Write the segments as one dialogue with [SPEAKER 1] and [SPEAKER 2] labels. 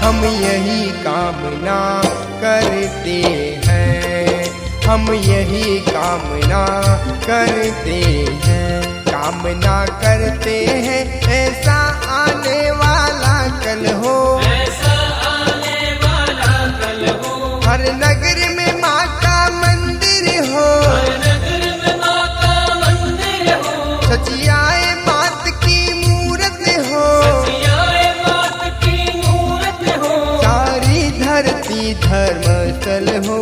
[SPEAKER 1] हम यही कामना करते हैं, हम यही कामना करते हैं, कामना करते हैं ऐसा आने वाला कल हो,
[SPEAKER 2] ऐसा आने वाला कल हो।
[SPEAKER 1] हर नगर में माँ का मंदिर हो,
[SPEAKER 2] हर नगर में माँ का मंदिर हो।
[SPEAKER 1] सचियाए मात की मूरत हो,
[SPEAKER 2] सचियाए मात की मूरत हो।
[SPEAKER 1] सारी धरती धर्मस्थल हो।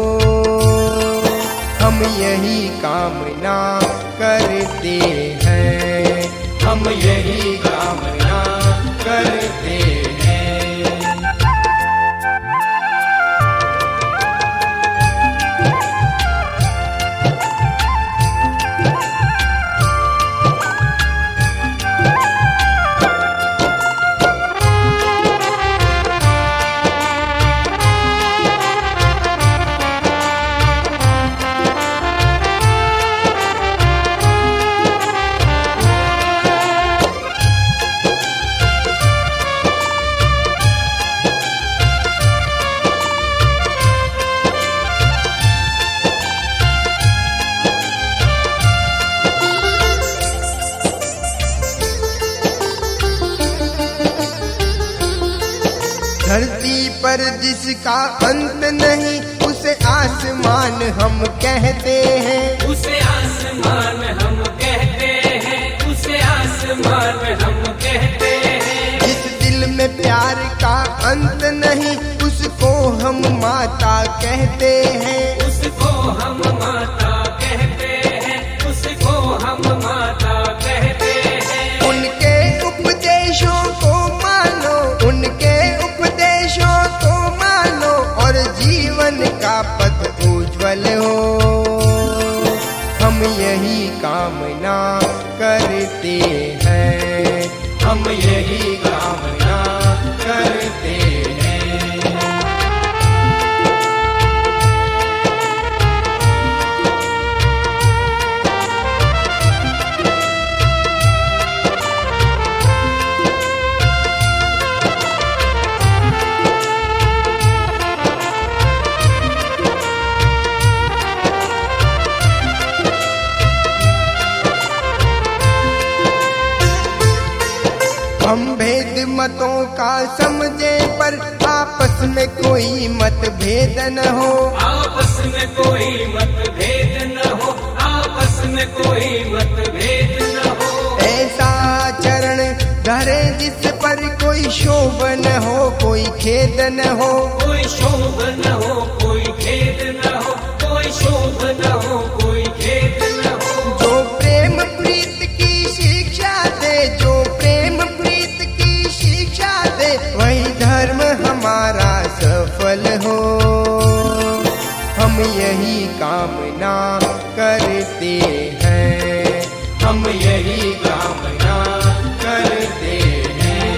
[SPEAKER 1] हम यही कामना करते हैं, हम यही कामना करते हैं। धरती पर जिसका अंत नहीं उसे आसमान हम कहते हैं,
[SPEAKER 2] उसे आसमान हम कहते हैं, उसे आसमान हम कहते हैं।
[SPEAKER 1] जिस दिल में प्यार का अंत नहीं उसको हम माता कहते हैं,
[SPEAKER 2] उसको हम माता कहते हैं, उसको हम माता कहते हैं।
[SPEAKER 1] उनके उपदेशों को मानो, उनके उपदेशों को मानो और जीवन का पथ उज्जवल हो। हम यही कामना करते हैं, हम यही कामना करते हैं। हम भेद मतों का समझे पर आपस में कोई मतभेद न हो,
[SPEAKER 2] आपस में कोई मतभेद न हो, आपस में कोई मतभेद न हो।
[SPEAKER 1] ऐसा चरण धरे जिस पर कोई शोभ न हो, कोई खेद न हो,
[SPEAKER 2] कोई शोभ न हो, कोई खेद न हो, कोई शोभ न हो, कोई खेद न हो।
[SPEAKER 1] जो प्रेम प्रीत की शिक्षा दे, जो प्रेम प्रीत की शिक्षा दे, वही धर्म हमारा सफल हो। हम यही कामना करते हैं, हम यही कामना करते हैं।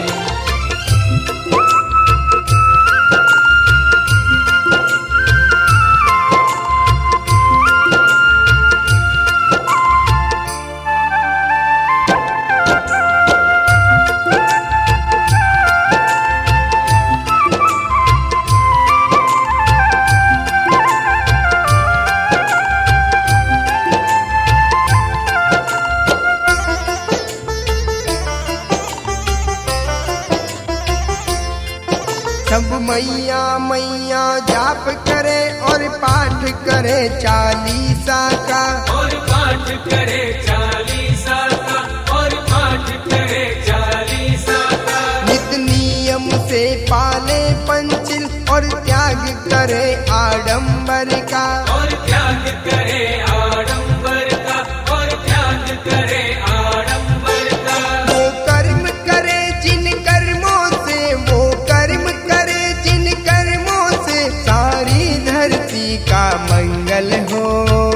[SPEAKER 1] सब मैया मैया जाप करे और पाठ करे चालीसा का,
[SPEAKER 2] और पाठ करे चालीसा का, और पाठ करे चालीसा का।
[SPEAKER 1] नित नियम से पाले पंचिल और त्याग करे आडंबर का,
[SPEAKER 2] और त्याग करे आडंबर का, और त्याग करे आडंबर का।
[SPEAKER 1] वो कर्म करे जिन कर्मों से, वो कर्म करे जिन कर्मों से सारी धरती का मंगल हो।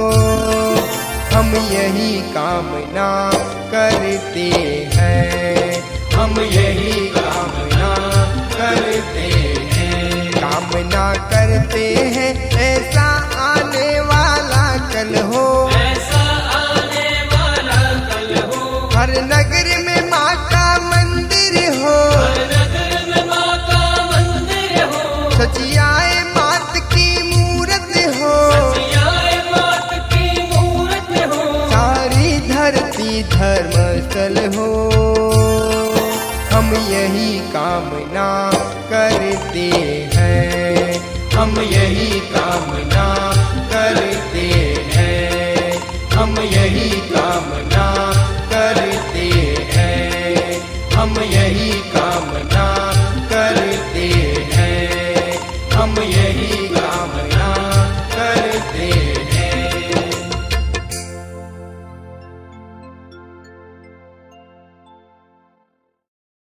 [SPEAKER 1] हम यही कामना करते हैं, हम यही कामना करते हैं, कामना करते हैं ऐसा आने वाला कल हो,
[SPEAKER 2] ऐसा आने वाला कल हो।
[SPEAKER 1] हर नगर में माँ का मंदिर हो,
[SPEAKER 2] हर नगर में माँ का मंदिर
[SPEAKER 1] हो। हम यही कामना करते हैं, हम यही कामना करते हैं, हम यही कामना